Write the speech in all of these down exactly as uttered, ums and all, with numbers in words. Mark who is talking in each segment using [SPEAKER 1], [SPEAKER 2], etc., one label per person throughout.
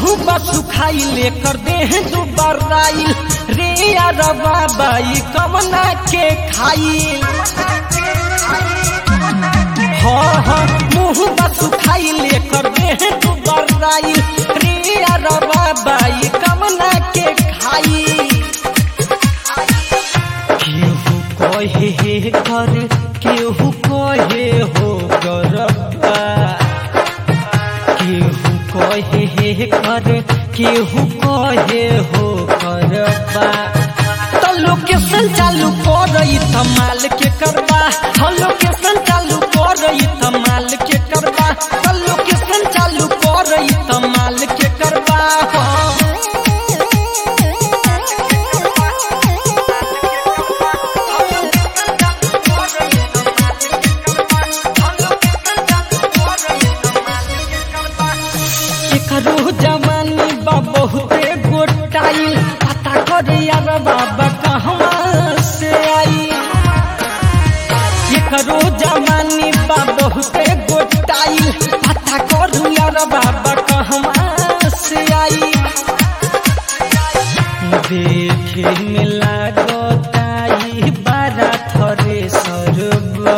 [SPEAKER 1] मुँह बसुखाई लेकर देह दुबराई रे यारवा बाई कमना के खाई। हाँ हाँ मुँह बसुखाई लेकर देह दुबराई रे यारवा बाई कमना के खाई। केहू कहे हे घर केहू कहे हो गरबा, केहू कहे हे घर केहू कहे हो गरबा। तो लोकेशन चालू कर माल के करबा, हम लोकेशन चालू कर माल के करबा, तो लोकेशन चालू कर माल के करबा। करो जवानी बा बहुते गोटाई पता कर यार बाबा कहवा से आई। ये करो जवानी बा बहुते गोटाई पता कर यार बाबा कहवा से आई। देखे में लागताई बारा थरे सरबा,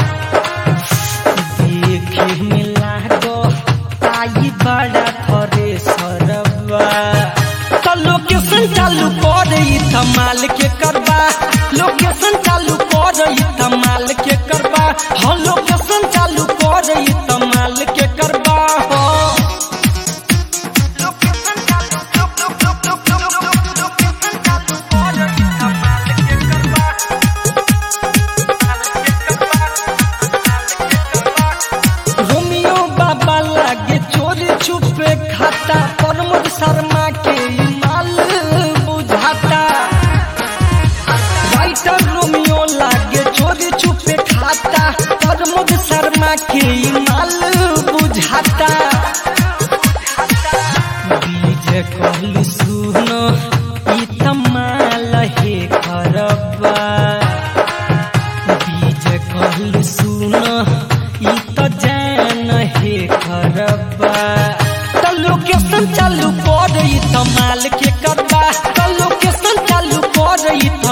[SPEAKER 1] देखे में लागताई बड़ा थरे सरबा। तो लोकेशन चालू कर माल के करबा, लोकेशन चालू कर माल के करबा, हाँ लोकेशन चालू कर माल के करबा। रोमियो बाबा लागे चोरी छुपे खाता, प्रमोद शर्मा के माल बुझाता। राइटर रोमियो लागे चोरी छुपे खाता, प्रमोद शर्मा के माल बुझाता। बीज कहलू सुनो ई तमाल हे करबा, बीज कहलू सुनो ई तो जान हे करबा। तो लोकेशन चालू कर माल के करबा, तो लोकेशन चालू कर